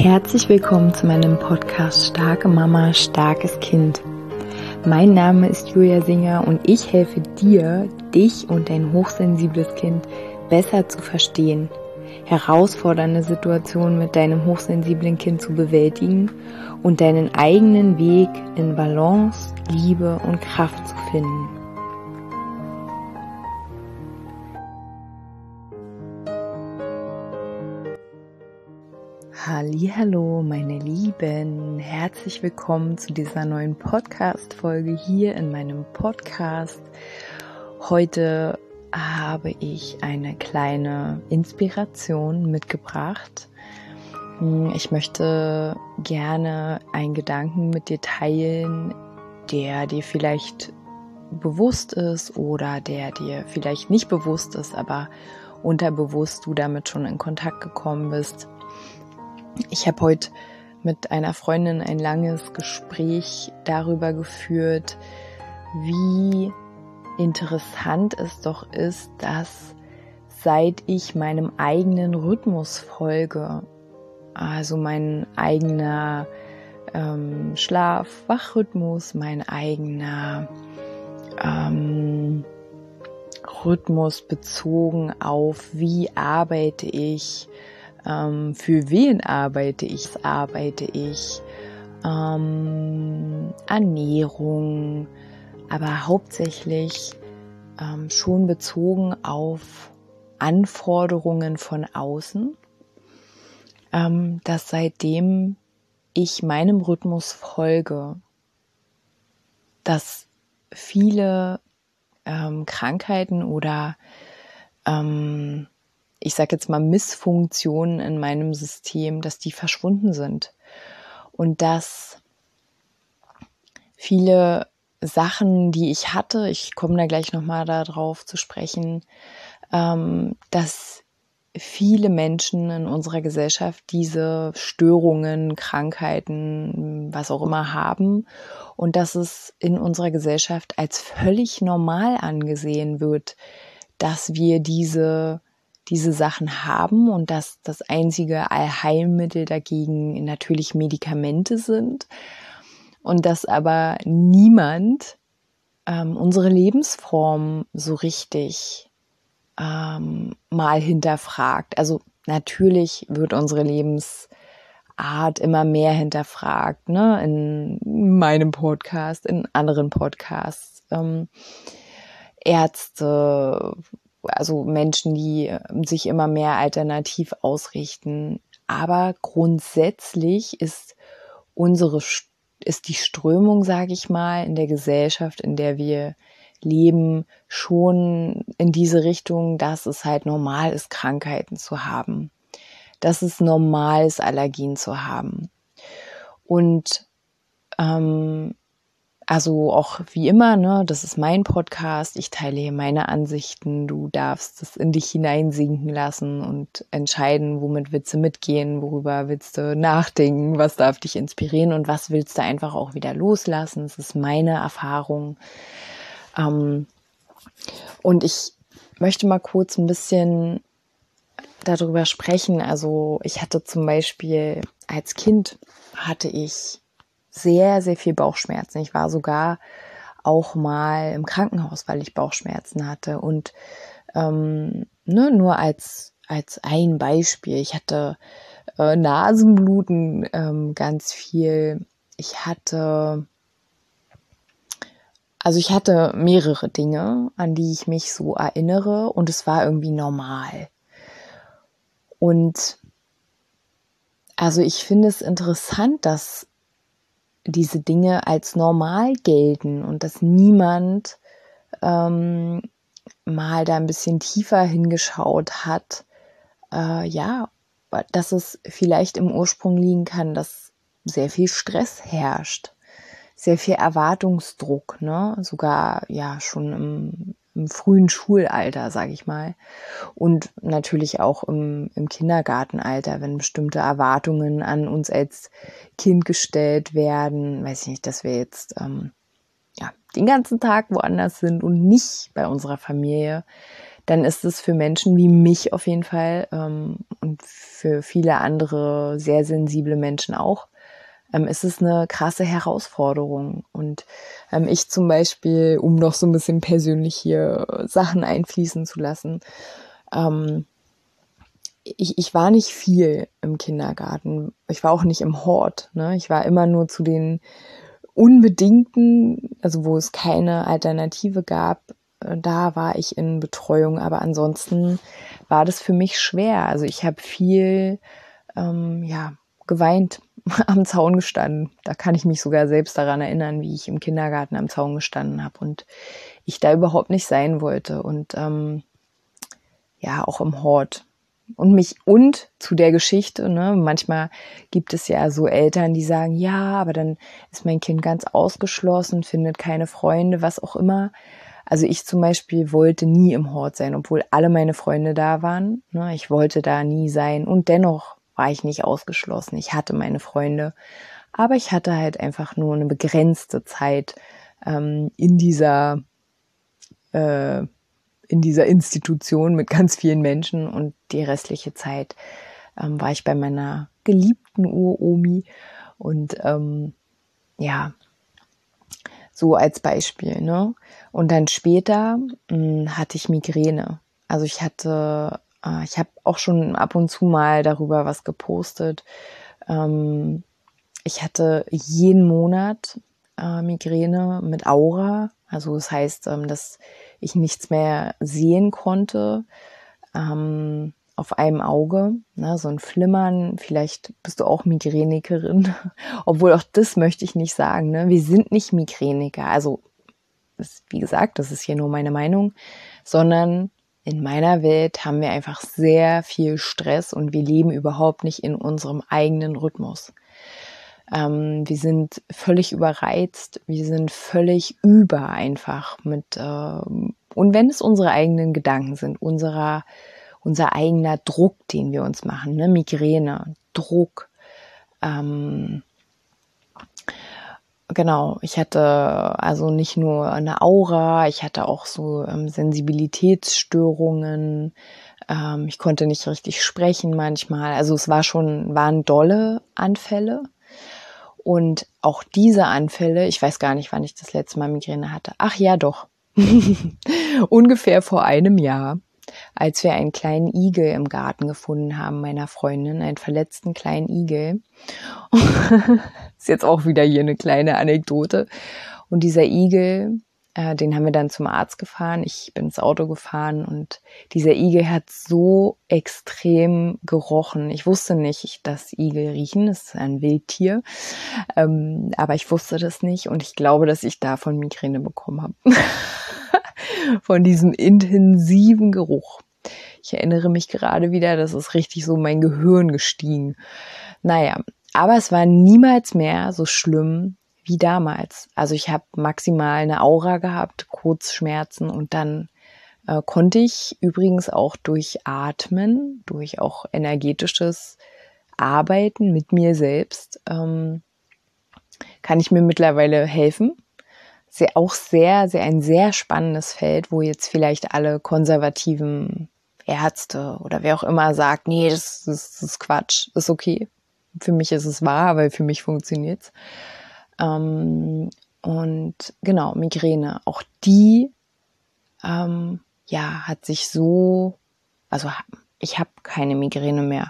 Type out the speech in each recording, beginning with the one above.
Herzlich willkommen zu meinem Podcast Starke Mama, starkes Kind. Mein Name ist Julia Singer und ich helfe dir, dich und dein hochsensibles Kind besser zu verstehen, herausfordernde Situationen mit deinem hochsensiblen Kind zu bewältigen und deinen eigenen Weg in Balance, Liebe und Kraft zu finden. Hallihallo, meine Lieben, herzlich willkommen zu dieser neuen Podcast-Folge hier in meinem Podcast. Heute habe ich eine kleine Inspiration mitgebracht. Ich möchte gerne einen Gedanken mit dir teilen, der dir vielleicht bewusst ist oder der dir vielleicht nicht bewusst ist, aber unterbewusst du damit schon in Kontakt gekommen bist. Ich habe heute mit einer Freundin ein langes Gespräch darüber geführt, wie interessant es doch ist, dass seit ich meinem eigenen Rhythmus folge, also mein eigener Schlaf-Wach-Rhythmus, mein eigener Rhythmus bezogen auf, wie arbeite ich, für wen arbeite ich, Ernährung, aber hauptsächlich schon bezogen auf Anforderungen von außen, dass seitdem ich meinem Rhythmus folge, dass viele Krankheiten oder ich sage jetzt mal Missfunktionen in meinem System, dass die verschwunden sind und dass viele Sachen, die ich hatte, ich komme da gleich nochmal darauf zu sprechen, dass viele Menschen in unserer Gesellschaft diese Störungen, Krankheiten, was auch immer haben und dass es in unserer Gesellschaft als völlig normal angesehen wird, dass wir diese Sachen haben und dass das einzige Allheilmittel dagegen natürlich Medikamente sind und dass aber niemand unsere Lebensform so richtig mal hinterfragt. Also natürlich wird unsere Lebensart immer mehr hinterfragt, ne? In meinem Podcast, in anderen Podcasts, Ärzte, also Menschen, die sich immer mehr alternativ ausrichten. Aber grundsätzlich ist die Strömung, sage ich mal, in der Gesellschaft, in der wir leben, schon in diese Richtung, dass es halt normal ist, Krankheiten zu haben. Dass es normal ist, Allergien zu haben. Und also auch wie immer, ne, das ist mein Podcast, ich teile hier meine Ansichten, du darfst es in dich hineinsinken lassen und entscheiden, womit willst du mitgehen, worüber willst du nachdenken, was darf dich inspirieren und was willst du einfach auch wieder loslassen. Es ist meine Erfahrung. Und ich möchte mal kurz ein bisschen darüber sprechen. Also ich hatte zum Beispiel als Kind hatte ich sehr, sehr viel Bauchschmerzen. Ich war sogar auch mal im Krankenhaus, weil ich Bauchschmerzen hatte. Und nur als ein Beispiel. Ich hatte Nasenbluten ganz viel. Ich hatte mehrere Dinge, an die ich mich so erinnere. Und es war irgendwie normal. Und also ich finde es interessant, dass diese Dinge als normal gelten und dass niemand mal da ein bisschen tiefer hingeschaut hat, dass es vielleicht im Ursprung liegen kann, dass sehr viel Stress herrscht, sehr viel Erwartungsdruck, ne? Sogar ja schon im frühen Schulalter, sage ich mal. Und natürlich auch im Kindergartenalter, wenn bestimmte Erwartungen an uns als Kind gestellt werden, weiß ich nicht, dass wir jetzt den ganzen Tag woanders sind und nicht bei unserer Familie, dann ist es für Menschen wie mich auf jeden Fall und für viele andere sehr sensible Menschen auch, ist es eine krasse Herausforderung. Und ich zum Beispiel, um noch so ein bisschen persönlich hier Sachen einfließen zu lassen, ich war nicht viel im Kindergarten. Ich war auch nicht im Hort. Ne? Ich war immer nur zu den unbedingten, also wo es keine Alternative gab, da war ich in Betreuung. Aber ansonsten war das für mich schwer. Also ich habe viel geweint, am Zaun gestanden. Da kann ich mich sogar selbst daran erinnern, wie ich im Kindergarten am Zaun gestanden habe und ich da überhaupt nicht sein wollte. Und auch im Hort. Und zu der Geschichte, ne, manchmal gibt es ja so Eltern, die sagen, ja, aber dann ist mein Kind ganz ausgeschlossen, findet keine Freunde, was auch immer. Also ich zum Beispiel wollte nie im Hort sein, obwohl alle meine Freunde da waren. Ne, ich wollte da nie sein und dennoch war ich nicht ausgeschlossen. Ich hatte meine Freunde, aber ich hatte halt einfach nur eine begrenzte Zeit in dieser Institution mit ganz vielen Menschen und die restliche Zeit war ich bei meiner geliebten Uromi und so als Beispiel, ne? Und dann später hatte ich Migräne. Also ich habe auch schon ab und zu mal darüber was gepostet. Ich hatte jeden Monat Migräne mit Aura. Also das heißt, dass ich nichts mehr sehen konnte auf einem Auge, ne, so ein Flimmern. Vielleicht bist du auch Migränikerin, obwohl auch das möchte ich nicht sagen. Ne? Wir sind nicht Migräniker. Also wie gesagt, das ist hier nur meine Meinung, sondern in meiner Welt haben wir einfach sehr viel Stress und wir leben überhaupt nicht in unserem eigenen Rhythmus. Wir sind völlig überreizt, wir sind völlig über einfach mit, und wenn es unsere eigenen Gedanken sind, unser eigener Druck, den wir uns machen, ne? Migräne, Druck, genau, ich hatte also nicht nur eine Aura, ich hatte auch so Sensibilitätsstörungen, ich konnte nicht richtig sprechen manchmal, also es waren dolle Anfälle. Und auch diese Anfälle, ich weiß gar nicht, wann ich das letzte Mal Migräne hatte. Ach ja, doch. Ungefähr vor einem Jahr, als wir einen kleinen Igel im Garten gefunden haben, meiner Freundin, einen verletzten kleinen Igel. Ist jetzt auch wieder hier eine kleine Anekdote. Und dieser Igel, den haben wir dann zum Arzt gefahren. Ich bin ins Auto gefahren und dieser Igel hat so extrem gerochen. Ich wusste nicht, dass Igel riechen. Das ist ein Wildtier. Aber ich wusste das nicht und ich glaube, dass ich davon Migräne bekommen habe. Von diesem intensiven Geruch. Ich erinnere mich gerade wieder, das ist richtig so mein Gehirn gestiegen. Naja, aber es war niemals mehr so schlimm wie damals. Also ich habe maximal eine Aura gehabt, Kurzschmerzen und dann konnte ich übrigens auch durch Atmen, durch auch energetisches Arbeiten mit mir selbst, kann ich mir mittlerweile helfen. Ein sehr spannendes Feld, wo jetzt vielleicht alle konservativen Ärzte oder wer auch immer sagt, nee, das ist Quatsch, ist okay. Für mich ist es wahr, weil für mich funktioniert's. Und genau, Migräne, auch die hat sich so, also ich habe keine Migräne mehr.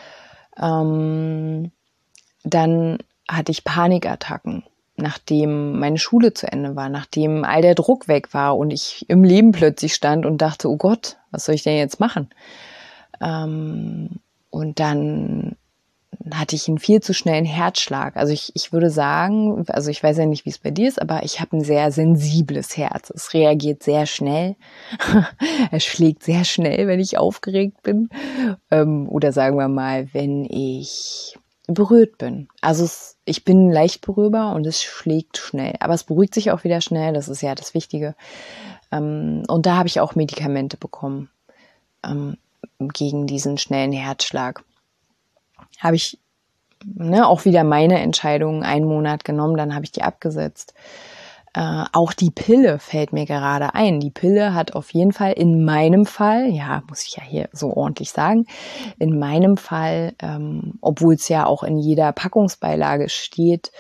Dann hatte ich Panikattacken, nachdem meine Schule zu Ende war, nachdem all der Druck weg war und ich im Leben plötzlich stand und dachte, oh Gott, was soll ich denn jetzt machen? Und dann hatte ich einen viel zu schnellen Herzschlag. Also ich würde sagen, also ich weiß ja nicht, wie es bei dir ist, aber ich habe ein sehr sensibles Herz. Es reagiert sehr schnell. Es schlägt sehr schnell, wenn ich aufgeregt bin. Oder sagen wir mal, wenn ich berührt bin. Also ich bin leicht berührbar und es schlägt schnell. Aber es beruhigt sich auch wieder schnell. Das ist ja das Wichtige. Und da habe ich auch Medikamente bekommen gegen diesen schnellen Herzschlag. Habe ich auch wieder meine Entscheidung einen Monat genommen, dann habe ich die abgesetzt. Auch die Pille fällt mir gerade ein. Die Pille hat auf jeden Fall in meinem Fall, ja, muss ich ja hier so ordentlich sagen, in meinem Fall, obwohl es ja auch in jeder Packungsbeilage steht,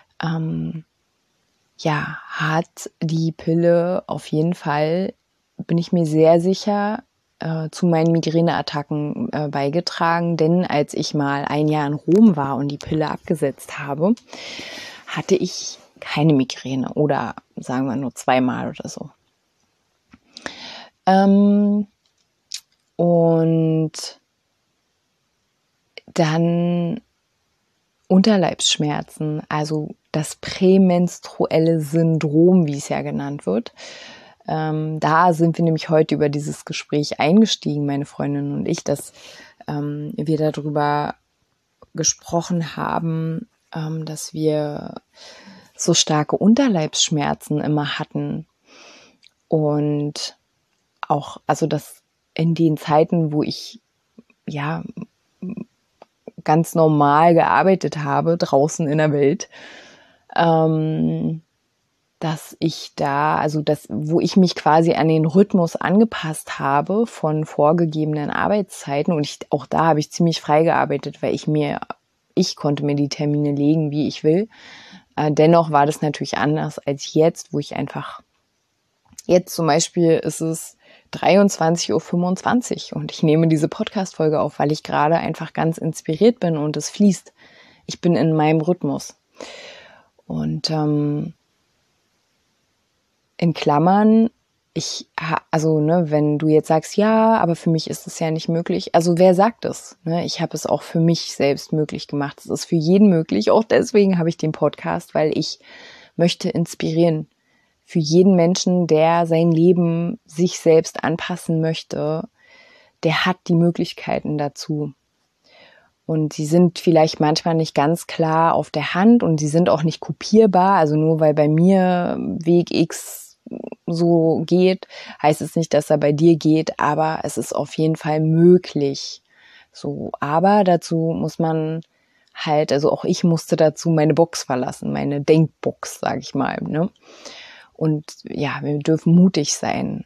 ja, hat die Pille auf jeden Fall, bin ich mir sehr sicher, zu meinen Migräneattacken beigetragen. Denn als ich mal ein Jahr in Rom war und die Pille abgesetzt habe, hatte ich keine Migräne oder sagen wir nur 2-mal oder so. Und dann Unterleibsschmerzen, also das prämenstruelle Syndrom, wie es ja genannt wird. Da sind wir nämlich heute über dieses Gespräch eingestiegen, meine Freundin und ich, dass wir darüber gesprochen haben, dass wir so starke Unterleibsschmerzen immer hatten. Und auch, also dass in den Zeiten, wo ich ja ganz normal gearbeitet habe, draußen in der Welt, dass ich da, also das, wo ich mich quasi an den Rhythmus angepasst habe von vorgegebenen Arbeitszeiten, und auch da habe ich ziemlich frei gearbeitet, weil ich konnte mir die Termine legen, wie ich will. Dennoch war das natürlich anders als jetzt, wo ich einfach, jetzt zum Beispiel ist es 23:25 Uhr und ich nehme diese Podcast-Folge auf, weil ich gerade einfach ganz inspiriert bin und es fließt. Ich bin in meinem Rhythmus. Und in Klammern, wenn du jetzt sagst, ja, aber für mich ist es ja nicht möglich. Also wer sagt es? Ne? Ich habe es auch für mich selbst möglich gemacht. Es ist für jeden möglich. Auch deswegen habe ich den Podcast, weil ich möchte inspirieren. Für jeden Menschen, der sein Leben sich selbst anpassen möchte, der hat die Möglichkeiten dazu. Und sie sind vielleicht manchmal nicht ganz klar auf der Hand und sie sind auch nicht kopierbar. Also nur weil bei mir Weg X so geht, heißt es nicht, dass er bei dir geht, aber es ist auf jeden Fall möglich. So, aber dazu muss man halt, also auch ich musste dazu meine Box verlassen, meine Denkbox, sage ich mal, ne? Und ja, wir dürfen mutig sein.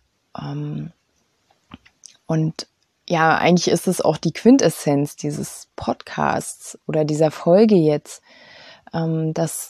Und ja, eigentlich ist es auch die Quintessenz dieses Podcasts oder dieser Folge jetzt, dass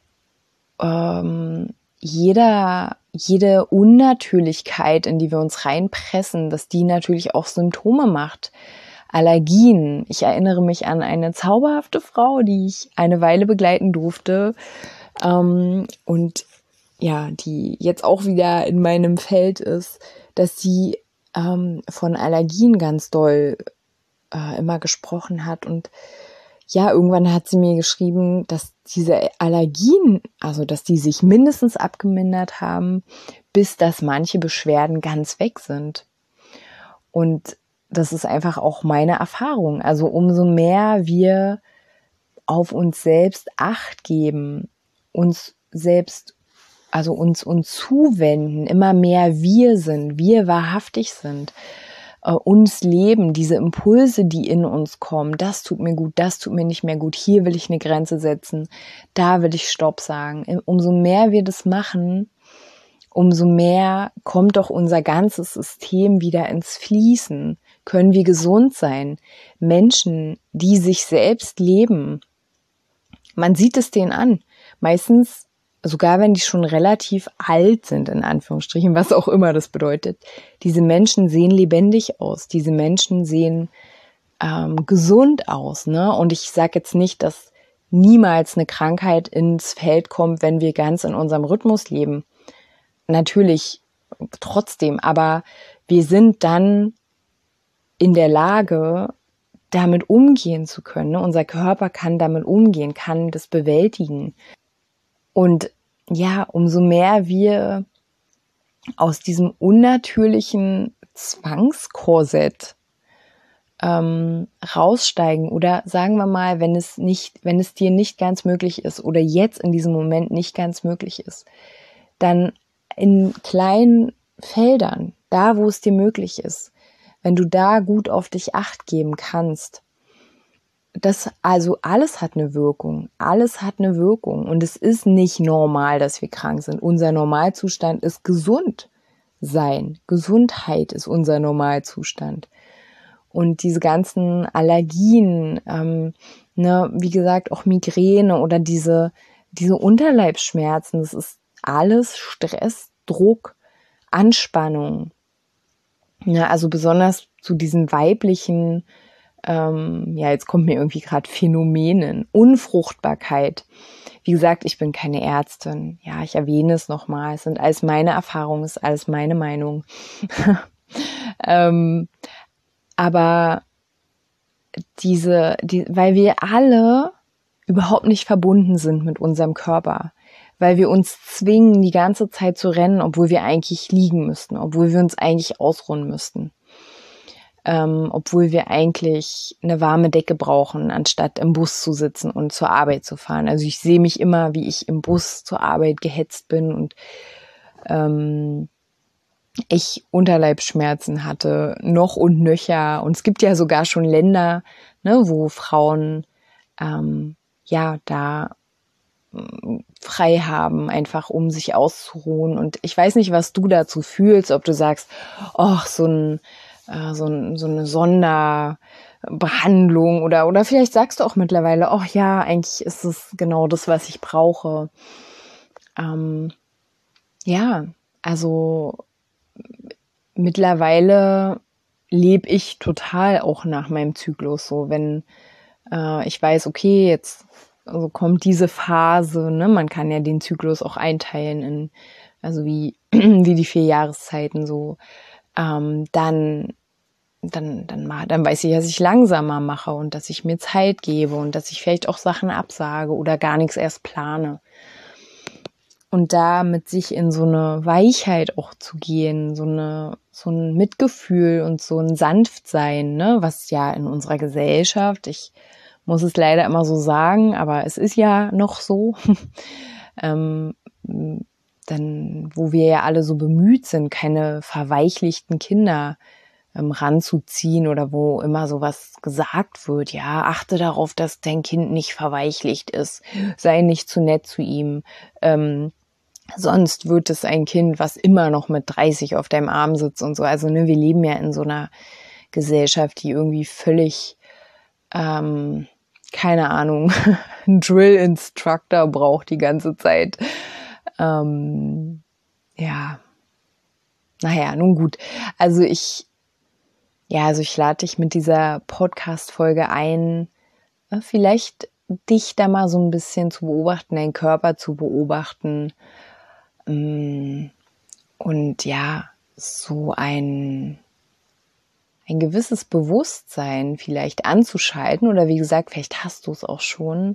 jede Unnatürlichkeit, in die wir uns reinpressen, dass die natürlich auch Symptome macht. Allergien. Ich erinnere mich an eine zauberhafte Frau, die ich eine Weile begleiten durfte, und ja, die jetzt auch wieder in meinem Feld ist, dass sie von Allergien ganz doll immer gesprochen hat. Und ja, irgendwann hat sie mir geschrieben, dass diese Allergien, also dass die sich mindestens abgemindert haben, bis dass manche Beschwerden ganz weg sind. Und das ist einfach auch meine Erfahrung. Also umso mehr wir auf uns selbst Acht geben, uns selbst, also uns zuwenden, immer mehr wir wahrhaftig sind, uns leben, diese Impulse, die in uns kommen, das tut mir gut, das tut mir nicht mehr gut, hier will ich eine Grenze setzen, da will ich Stopp sagen. Umso mehr wir das machen, umso mehr kommt doch unser ganzes System wieder ins Fließen, können wir gesund sein. Menschen, die sich selbst leben, man sieht es denen an, meistens sogar wenn die schon relativ alt sind, in Anführungsstrichen, was auch immer das bedeutet, diese Menschen sehen lebendig aus, diese Menschen sehen gesund aus, ne? Und ich sage jetzt nicht, dass niemals eine Krankheit ins Feld kommt, wenn wir ganz in unserem Rhythmus leben. Natürlich trotzdem, aber wir sind dann in der Lage, damit umgehen zu können, ne? Unser Körper kann damit umgehen, kann das bewältigen. Und ja, umso mehr wir aus diesem unnatürlichen Zwangskorsett raussteigen, oder sagen wir mal, wenn es dir nicht ganz möglich ist oder jetzt in diesem Moment nicht ganz möglich ist, dann in kleinen Feldern, da wo es dir möglich ist, wenn du da gut auf dich Acht geben kannst, also alles hat eine Wirkung. Alles hat eine Wirkung. Und es ist nicht normal, dass wir krank sind. Unser Normalzustand ist gesund sein. Gesundheit ist unser Normalzustand. Und diese ganzen Allergien, wie gesagt, auch Migräne oder diese Unterleibsschmerzen, das ist alles Stress, Druck, Anspannung. Ja, also besonders zu diesen weiblichen, jetzt kommt mir irgendwie gerade Phänomenen, Unfruchtbarkeit. Wie gesagt, ich bin keine Ärztin. Ja, ich erwähne es nochmal. Es sind alles meine Erfahrungen, es ist alles meine Meinung. Aber weil wir alle überhaupt nicht verbunden sind mit unserem Körper, weil wir uns zwingen, die ganze Zeit zu rennen, obwohl wir eigentlich liegen müssten, obwohl wir uns eigentlich ausruhen müssten, obwohl wir eigentlich eine warme Decke brauchen, anstatt im Bus zu sitzen und zur Arbeit zu fahren. Also ich sehe mich immer, wie ich im Bus zur Arbeit gehetzt bin und ich Unterleibsschmerzen hatte, noch und nöcher. Und es gibt ja sogar schon Länder, wo Frauen da frei haben, einfach um sich auszuruhen. Und ich weiß nicht, was du dazu fühlst, ob du sagst, so eine Sonderbehandlung oder vielleicht sagst du auch mittlerweile, eigentlich ist es genau das, was ich brauche. Also mittlerweile lebe ich total auch nach meinem Zyklus, so wenn ich weiß, okay, jetzt kommt diese Phase, man kann ja den Zyklus auch einteilen in, also wie die 4 Jahreszeiten so, dann weiß ich, dass ich langsamer mache und dass ich mir Zeit gebe und dass ich vielleicht auch Sachen absage oder gar nichts erst plane. Und da mit sich in so eine Weichheit auch zu gehen, so ein Mitgefühl und so ein Sanftsein, was ja in unserer Gesellschaft, ich muss es leider immer so sagen, aber es ist ja noch so, dann, wo wir ja alle so bemüht sind, keine verweichlichten Kinder ranzuziehen oder wo immer sowas gesagt wird, ja, achte darauf, dass dein Kind nicht verweichlicht ist, sei nicht zu nett zu ihm, sonst wird es ein Kind, was immer noch mit 30 auf deinem Arm sitzt und so. Also wir leben ja in so einer Gesellschaft, die irgendwie völlig, keine Ahnung, einen Drill-Instructor braucht die ganze Zeit. Nun gut. Also ich lade dich mit dieser Podcast-Folge ein, vielleicht dich da mal so ein bisschen zu beobachten, deinen Körper zu beobachten und so ein gewisses Bewusstsein vielleicht anzuschalten oder wie gesagt, vielleicht hast du es auch schon.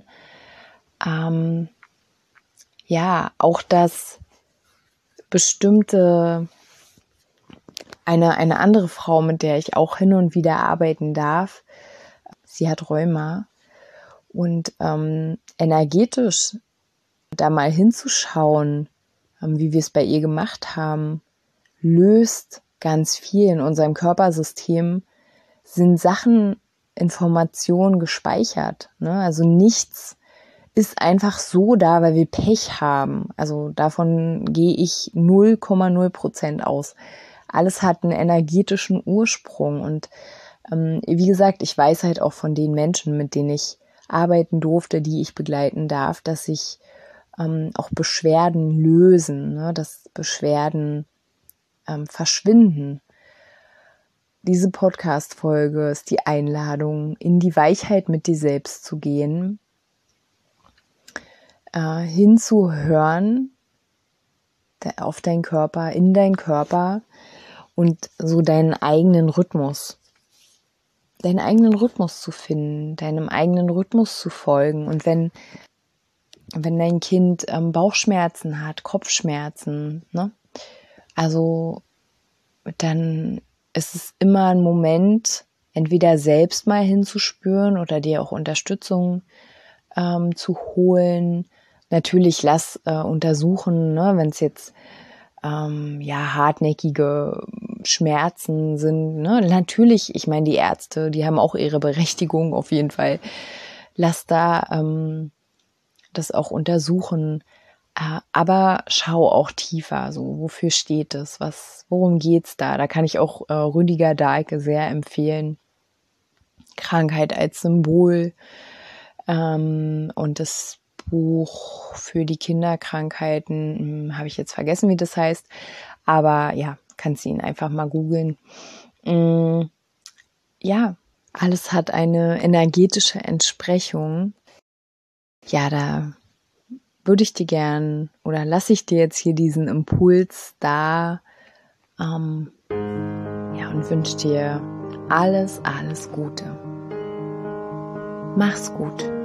Auch dass bestimmte eine andere Frau, mit der ich auch hin und wieder arbeiten darf, sie hat Rheuma und energetisch da mal hinzuschauen, wie wir es bei ihr gemacht haben, löst ganz viel in unserem Körpersystem, sind Sachen, Informationen gespeichert. Also nichts ist einfach so da, weil wir Pech haben. Also davon gehe ich 0,0% aus. Alles hat einen energetischen Ursprung und wie gesagt, ich weiß halt auch von den Menschen, mit denen ich arbeiten durfte, die ich begleiten darf, dass sich auch Beschwerden lösen, dass Beschwerden verschwinden. Diese Podcast-Folge ist die Einladung, in die Weichheit mit dir selbst zu gehen, hinzuhören auf deinen Körper, in deinen Körper und so deinen eigenen Rhythmus zu finden, deinem eigenen Rhythmus zu folgen. Und wenn dein Kind Bauchschmerzen hat, Kopfschmerzen, also dann ist es immer ein Moment, entweder selbst mal hinzuspüren oder dir auch Unterstützung zu holen. Natürlich lass untersuchen, wenn es jetzt hartnäckige Schmerzen sind. Ne? Natürlich, ich meine, die Ärzte, die haben auch ihre Berechtigung auf jeden Fall. Lass da das auch untersuchen. Aber schau auch tiefer, so wofür steht es, worum geht's da? Da kann ich auch Rüdiger Dahlke sehr empfehlen. Krankheit als Symbol und das Buch für die Kinderkrankheiten, habe ich jetzt vergessen, wie das heißt, aber ja, kannst du ihn einfach mal googeln. Ja, alles hat eine energetische Entsprechung. Ja, da würde ich dir gern oder lasse ich dir jetzt hier diesen Impuls da ja, und wünsche dir alles, alles Gute. Mach's gut.